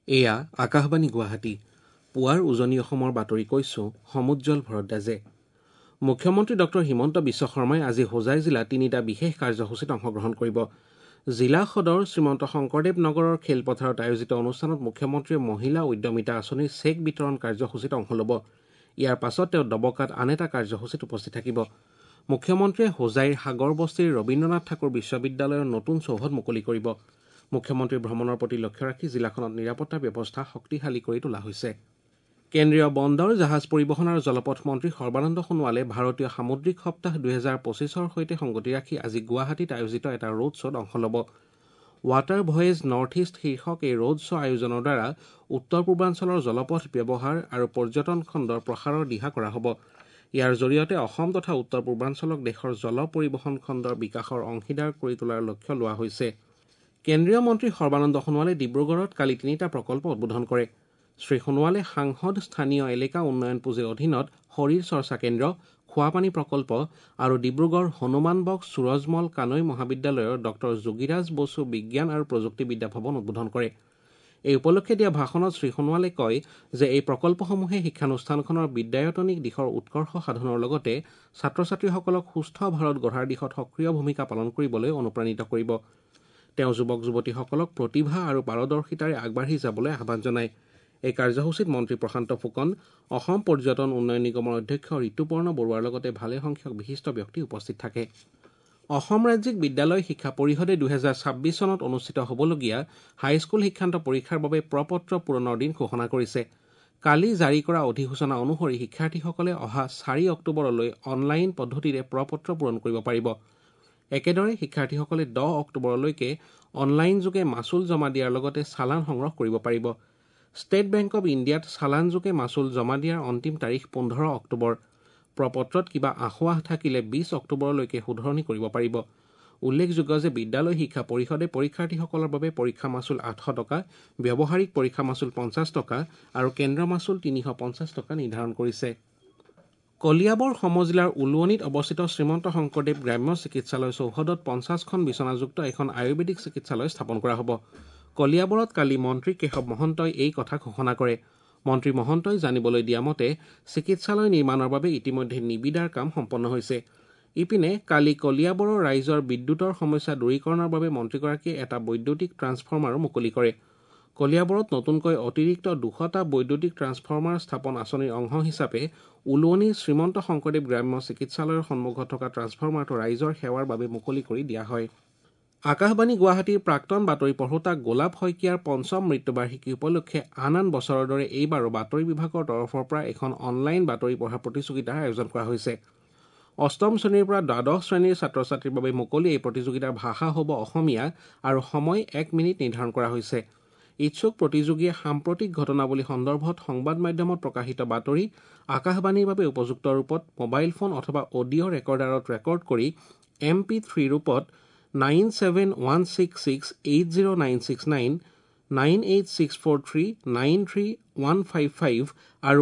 এয়া আকাশবাণী গুৱাহাটী পুৱাৰ উজনি অসমৰ বাতৰি কৈছো সমুজ্জ্বল ভৰদ্বাজে। মুখ্যমন্ত্ৰী ডক্টৰ হিমন্ত বিশ্ব শৰ্মাই আজি হোজাই জিলাত তিনিটা বিশেষ কাৰ্যসূচীত অংশগ্ৰহণ কৰিব। জিলা সদৰ শ্ৰীমন্ত শংকৰদেৱ নগৰৰ খেলপথাৰত আয়োজিত অনুষ্ঠানত মুখ্যমন্ত্ৰীয়ে মহিলা উদ্যমিতা আঁচনিৰ চেক বিতৰণ কাৰ্যসূচীত অংশ ল'ব। ইয়াৰ পাছত তেওঁ ডবকাত আন এটা কাৰ্যসূচীত উপস্থিত থাকিব। মুখ্যমন্ত্ৰীয়ে হোজাইৰ সাগৰবস্তিৰ ৰবীন্দ্ৰনাথ ঠাকুৰ বিশ্ববিদ্যালয়ৰ নতুন চৌহদ মুকলি কৰিব। মুখ্যমন্ত্ৰীৰ ভ্ৰমণৰ প্ৰতি লক্ষ্য ৰাখি জিলাখনত নিৰাপত্তা ব্যৱস্থা শক্তিশালী কৰি তোলা হৈছে। কেন্দ্ৰীয় বন্দৰ জাহাজ পৰিবহণ আৰু জলপথ মন্ত্ৰী সৰ্বানন্দ সোণোৱালে ভাৰতীয় সামুদ্ৰিক সপ্তাহ 2025ৰ সৈতে সংগতি ৰাখি আজি গুৱাহাটীত আয়োজিত এটা ৰোড শ্ব'ত অংশ ল'ব। ৱাটাৰ ভয়েজ নৰ্থ ইষ্ট শীৰ্ষক এই ৰোড শ্ব' আয়োজনৰ দ্বাৰা উত্তৰ পূৰ্বাঞ্চলৰ জলপথ ব্যৱহাৰ আৰু পৰ্যটন খণ্ডৰ প্ৰসাৰৰ দিহা কৰা হ'ব। ইয়াৰ জৰিয়তে অসম তথা উত্তৰ পূৰ্বাঞ্চলক দেশৰ জল পৰিবহণ খণ্ডৰ বিকাশৰ অংশীদাৰ কৰি তোলাৰ লক্ষ্য লোৱা হৈছে। কেন্দ্ৰীয় মন্ত্ৰী সৰ্বানন্দ সোণোৱালে ডিব্ৰুগড়ত কালি তিনিটা প্ৰকল্প উদ্বোধন কৰে। শ্ৰীসোণোৱালে সাংসদ স্থানীয় এলেকা উন্নয়ন পুঁজিৰ অধীনত শৰীৰ চৰ্চা কেন্দ্ৰ, খোৱাপানী প্ৰকল্প আৰু ডিব্ৰুগড় হনুমান বক্স সূৰজমল কানৈ মহাবিদ্যালয়ৰ ডক্টৰ যোগীৰাজ বসু বিজ্ঞান আৰু প্ৰযুক্তিবিদ্যা ভৱন উদ্বোধন কৰে। এই উপলক্ষে দিয়া ভাষণত শ্ৰীসোণোৱালে কয় যে এই প্ৰকল্পসমূহে শিক্ষানুষ্ঠানখনৰ বিদ্যায়তনিক দিশৰ উৎকৰ্ষ সাধনৰ লগতে ছাত্ৰ ছাত্ৰীসকলক সুস্থ ভাৰত গঢ়াৰ দিশত সক্ৰিয় ভূমিকা পালন কৰিবলৈ অনুপ্ৰাণিত কৰিব। তেওঁ যুৱক যুৱতীসকলক প্ৰতিভা আৰু পাৰদৰ্শিতাৰে আগবাঢ়ি যাবলৈ আহ্বান জনায়। এই কাৰ্যসূচীত মন্ত্ৰী প্ৰশান্ত ফুকন, অসম পৰ্যটন উন্নয়ন নিগমৰ অধ্যক্ষ ঋতুপৰ্ণ বৰুৱাৰ লগতে ভালেসংখ্যক বিশিষ্ট ব্যক্তি উপস্থিত থাকে। অসম ৰাজ্যিক বিদ্যালয় শিক্ষা পৰিষদে 2026 চনত অনুষ্ঠিত হ'বলগীয়া হাইস্কুল শিক্ষান্ত পৰীক্ষাৰ বাবে প্ৰপত্ৰ পূৰণৰ দিন ঘোষণা কৰিছে। কালি জাৰি কৰা অধিসূচনা অনুসৰি শিক্ষাৰ্থীসকলে অহা 4 অক্টোবৰলৈ অনলাইন পদ্ধতিৰে প্ৰপত্ৰ পূৰণ কৰিব পাৰিব। একেদৰে শিক্ষাৰ্থীসকলে 10 অক্টোবৰলৈকে অনলাইনযোগে মাচুল জমা দিয়াৰ লগতে চালান সংগ্ৰহ কৰিব পাৰিব। ষ্টেট বেংক অৱ ইণ্ডিয়াত চালানযোগে মাচুল জমা দিয়াৰ অন্তিম তাৰিখ 15 অক্টোবৰ। প্ৰপত্ৰত কিবা আসোঁৱাহ থাকিলে 20 অক্টোবৰলৈকে শুধৰণি কৰিব পাৰিব। উল্লেখযোগ্য যে বিদ্যালয় শিক্ষা পৰিষদে পৰীক্ষাৰ্থীসকলৰ বাবে পৰীক্ষা মাচুল 800 টকা, ব্যৱহাৰিক পৰীক্ষা মাচুল 50 টকা আৰু কেন্দ্ৰ মাচুল 350 টকা নিৰ্ধাৰণ কৰিছে। কলিয়াবৰ সমজিলাৰ উলুৱনিত অৱস্থিত শ্ৰীমন্ত শংকৰদেৱ গ্ৰাম্য চিকিৎসালয় চৌহদত 50খন বিচনাযুক্ত এখন আয়ুৰ্বেদিক চিকিৎসালয় স্থাপন কৰা হ'ব। কলিয়াবৰত কালি মন্ত্ৰী কেশৱ মহন্তই এই কথা ঘোষণা কৰে। মন্ত্ৰী মহন্তই জানিবলৈ দিয়া মতে চিকিৎসালয় নিৰ্মাণৰ বাবে ইতিমধ্যে নিবিদাৰ কাম সম্পন্ন হৈছে। ইপিনে কালি কলিয়াবৰৰ ৰাইজৰ বিদ্যুতৰ সমস্যা দূৰীকৰণৰ বাবে মন্ত্ৰীগৰাকীয়ে এটা বৈদ্যুতিক ট্ৰান্সফৰ্মাৰো মুকলি কৰে। কলিয়াবৰত নতুনকৈ অতিৰিক্ত 200টা বৈদ্যুতিক ট্ৰান্সফৰ্মাৰ স্থাপন আঁচনিৰ অংশ হিচাপে উলুৱনিৰ শ্ৰীমন্ত শংকৰদেৱ গ্ৰাম্য চিকিৎসালয়ৰ সন্মুখত থকা ট্ৰান্সফৰ্মাৰটো ৰাইজৰ সেৱাৰ বাবে মুকলি কৰি দিয়া হয়। আকাশবাণী গুৱাহাটীৰ প্ৰাক্তন বাতৰি পঢ়োতা গোলাপ শইকীয়াৰ 5ম মৃত্যুবাৰ্ষিকী উপলক্ষে আন বছৰৰ দৰে এইবাৰো বাতৰি বিভাগৰ তৰফৰ পৰা এখন অনলাইন বাতৰি পঢ়া প্ৰতিযোগিতাৰ আয়োজন কৰা হৈছে। 8ম শ্ৰেণীৰ পৰা দ্বাদশ শ্ৰেণীৰ ছাত্ৰ ছাত্ৰীৰ বাবে মুকলি এই প্ৰতিযোগিতাৰ ভাষা হ'ব অসমীয়া আৰু সময় 1 মিনিট নিৰ্ধাৰণ কৰা হৈছে। ইচ্ছুক প্ৰতিযোগীয়ে সাম্প্ৰতিক ঘটনাৱলী সন্দৰ্ভত সংবাদ মাধ্যমত প্ৰকাশিত বাতৰি আকাশবাণীৰ বাবে উপযুক্ত ৰূপত মোবাইল ফোন অথবা অডিঅ' ৰেকৰ্ডাৰত ৰেকৰ্ড কৰি MP3 ৰূপত 9716680969, 98643931155 আৰু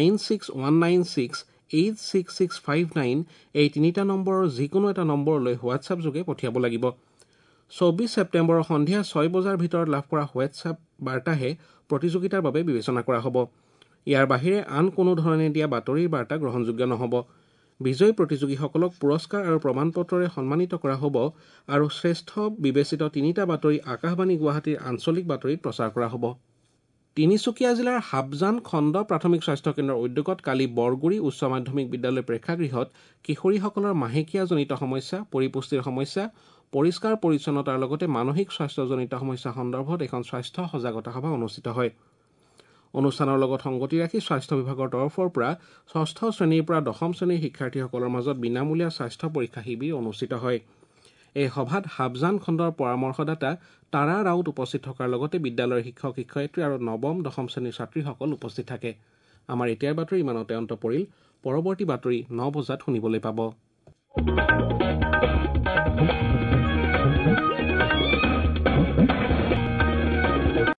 96196866659 এই তিনিটা নম্বৰৰ যিকোনো এটা নম্বৰলৈ হোৱাটছআপ যোগে পঠিয়াব লাগিব। 24 ছেপ্টেম্বৰৰ সন্ধিয়া 6 বজাৰ ভিতৰত লাভ কৰা হোৱাটছআপ বাৰ্তাহে প্ৰতিযোগিতাৰ বাবে বিবেচনা কৰা হ'ব। ইয়াৰ বাহিৰে আন কোনো ধৰণে দিয়া বাতৰিৰ বাৰ্তা গ্ৰহণযোগ্য নহ'ব। বিজয়ী প্ৰতিযোগীসকলক পুৰস্কাৰ আৰু প্ৰমাণপত্ৰৰে সন্মানিত কৰা হ'ব আৰু শ্ৰেষ্ঠ বিবেচিত 3টা বাতৰি আকাশবাণী গুৱাহাটীৰ আঞ্চলিক বাতৰিত প্ৰচাৰ কৰা হ'ব। তিনিচুকীয়া জিলাৰ হাবজান খণ্ড প্ৰাথমিক স্বাস্থ্য কেন্দ্ৰৰ উদ্যোগত কালি বৰগুৰি উচ্চ মাধ্যমিক বিদ্যালয় প্ৰেক্ষাগৃহত কিশোৰীসকলৰ মাহেকীয়াজনিত সমস্যা, পৰিপুষ্টিৰ সমস্যা, পৰিষ্কাৰ পৰিচ্ছন্নতাৰ লগতে মানসিক স্বাস্থ্যজনিত সমস্যা সন্দৰ্ভত এখন স্বাস্থ্য সজাগতা সভা অনুষ্ঠিত হয়। অনুষ্ঠানৰ লগত সংগতি ৰাখি স্বাস্থ্য বিভাগৰ তৰফৰ পৰা 6ষ্ঠ শ্ৰেণীৰ পৰা 10ম শ্ৰেণীৰ শিক্ষাৰ্থীসকলৰ মাজত বিনামূলীয়া স্বাস্থ্য পৰীক্ষা শিবিৰ অনুষ্ঠিত হয়। এই সভাত হাবজান খণ্ডৰ পৰামৰ্শদাতা তাৰা ৰাউত উপস্থিত থকাৰ লগতে বিদ্যালয়ৰ শিক্ষক শিক্ষয়িত্ৰী আৰু 9ম 10ম শ্ৰেণীৰ ছাত্ৰীসকল উপস্থিত থাকে। আমাৰ এতিয়াৰ বাতৰি ইমানতে অন্ত পৰিল। পৰৱৰ্তী বাতৰি 9 বজাত শুনিবলৈ পাব।